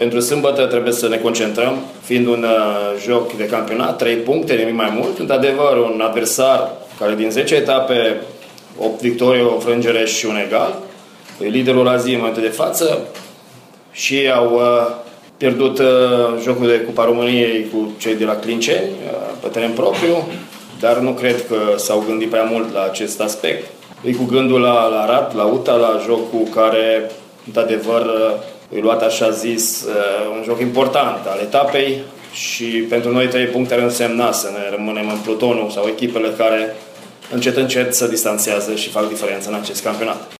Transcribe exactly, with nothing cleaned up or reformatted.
Pentru sâmbătă trebuie să ne concentrăm, fiind un joc de campionat, trei puncte, nimic mai mult. Într-adevăr, un adversar care din zece etape, opt victorii, o înfrângere și un egal, e liderul la zi în momentul de față și ei au pierdut jocul de Cupa României cu cei de la Clinceni pe teren propriu, dar nu cred că s-au gândit prea mult la acest aspect. E cu gândul la, la Arad, la U T A, la jocul care, într-adevăr, e luat așa zis un joc important al etapei și pentru noi trei puncte ar însemna să ne rămânem în plutonul sau echipele care încet încet se distanțează și fac diferența în acest campionat.